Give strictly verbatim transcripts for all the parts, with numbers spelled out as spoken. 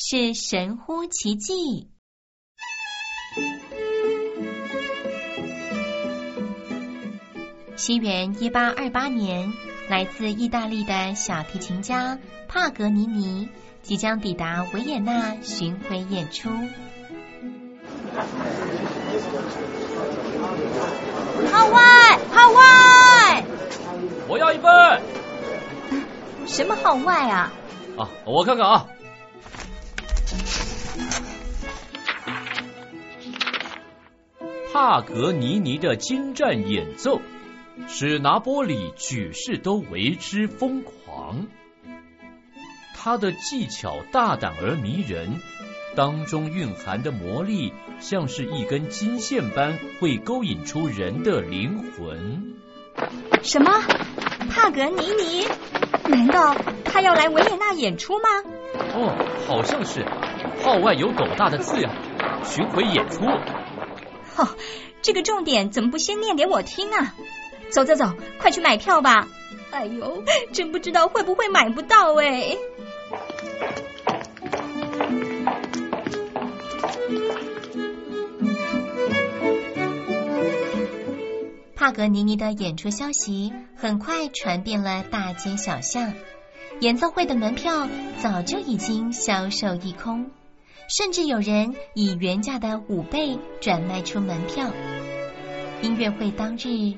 是神乎其技。西元一八二八年，来自意大利的小提琴家帕格尼尼即将抵达维也纳巡回演出。 号外，号外！ 我要一份。 什么号外啊？ 啊，我看看啊。帕格尼尼的精湛演奏，使拿波里举世都为之疯狂。他的技巧大胆而迷人，当中蕴含的魔力像是一根金线般，会勾引出人的灵魂。 什么？帕格尼尼？难道他要来维也纳演出吗？ 哦，好像是。号外有斗大的字呀，巡回演出。 哦，这个重点怎么不先念给我听啊？走走走，快去买票吧。哎呦，真不知道会不会买不到哎。 帕格尼尼的演出消息很快传遍了大街小巷，演奏会的门票早就已经销售一空，甚至有人以原价的五倍转卖出门票。音乐会当日，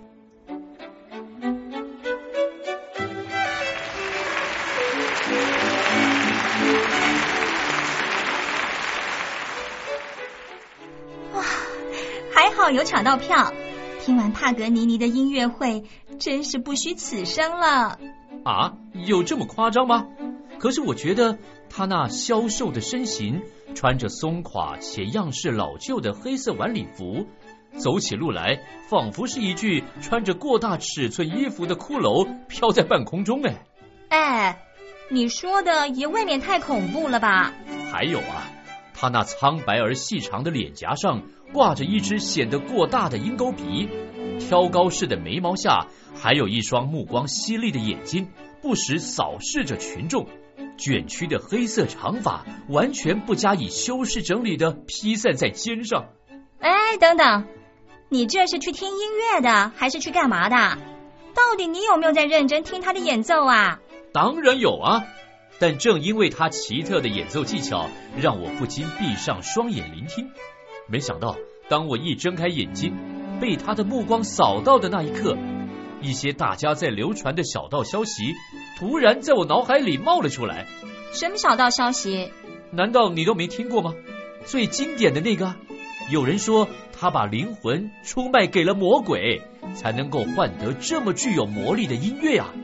哇，还好有抢到票。听完帕格尼尼的音乐会，真是不虚此生了。 啊，有这么夸张吗？可是我觉得他那消瘦的身形，穿着松垮且样式老旧的黑色晚礼服，走起路来仿佛是一具穿着过大尺寸衣服的骷髅飘在半空中。哎哎，你说的也未免太恐怖了吧？ 还有啊，他那苍白而细长的脸颊上挂着一只显得过大的鹰钩鼻，挑高式的眉毛下还有一双目光犀利的眼睛，不时扫视着群众。卷曲的黑色长发完全不加以修饰整理的披散在肩上。 哎，等等，你这是去听音乐的还是去干嘛的？到底你有没有在认真听他的演奏啊？ 当然有啊，但正因为他奇特的演奏技巧，让我不禁闭上双眼聆听。没想到当我一睁开眼睛，被他的目光扫到的那一刻，一些大家在流传的小道消息突然在我脑海里冒了出来。 什么小道消息？ 难道你都没听过吗？最经典的那个，有人说他把灵魂出卖给了魔鬼，才能够换得这么具有魔力的音乐啊！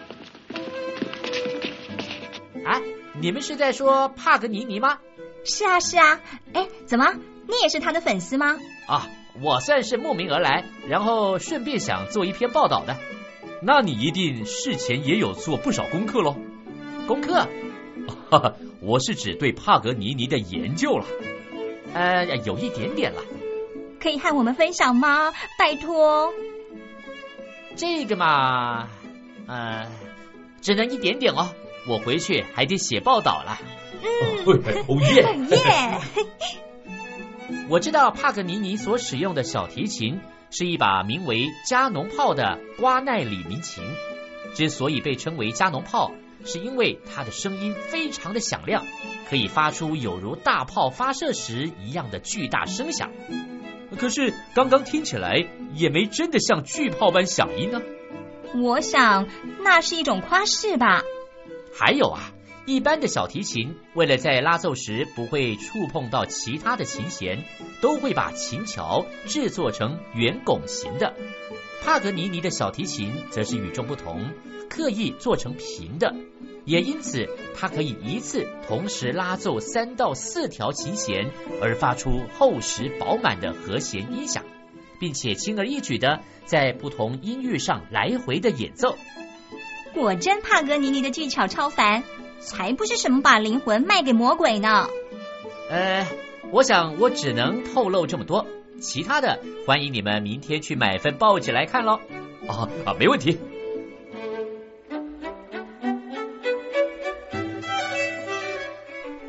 啊，你们是在说帕格尼尼吗？ 是啊是啊。哎，怎么你也是他的粉丝吗？ 啊，我算是慕名而来，然后顺便想做一篇报道的。 那你一定事前也有做不少功课咯？ 功课？ 哈哈，我是指对帕格尼尼的研究了。 呃，有一点点了。 可以和我们分享吗？拜托。 这个嘛，呃，只能一点点哦。我回去还得写报道了。 嗯， 哦耶！ 哦耶！ 我知道帕格尼尼所使用的小提琴是一把名为加农炮的瓜奈里民琴。之所以被称为加农炮，是因为它的声音非常的响亮，可以发出有如大炮发射时一样的巨大声响。 可是刚刚听起来也没真的像巨炮般响音呢。 我想那是一种夸饰吧。 还有啊，一般的小提琴为了在拉奏时不会触碰到其他的琴弦，都会把琴桥制作成圆拱形的。帕格尼尼的小提琴则是与众不同，刻意做成平的，也因此它可以一次同时拉奏三到四条琴弦，而发出厚实饱满的和弦音响，并且轻而易举的在不同音域上来回的演奏。 果真帕格尼尼的技巧超凡，才不是什么把灵魂卖给魔鬼呢。 呃，我想我只能透露这么多，其他的欢迎你们明天去买份报纸来看咯。 啊啊，没问题。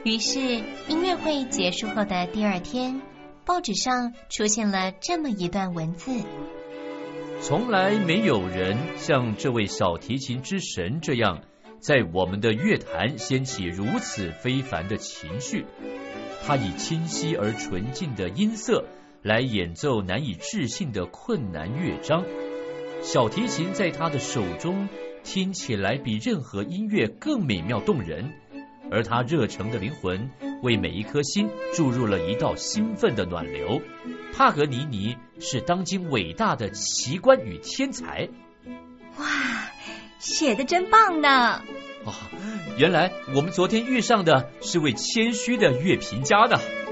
于是音乐会结束后的第二天，报纸上出现了这么一段文字： 从来没有人像这位小提琴之神这样，在我们的乐坛掀起如此非凡的情绪。他以清晰而纯净的音色来演奏难以置信的困难乐章，小提琴在他的手中听起来比任何音乐更美妙动人，而他热诚的灵魂为每一颗心注入了一道兴奋的暖流。帕格尼尼是当今伟大的奇观与天才。 哇，写得真棒呢！ 啊，原来我们昨天遇上的是位谦虚的乐评家呢。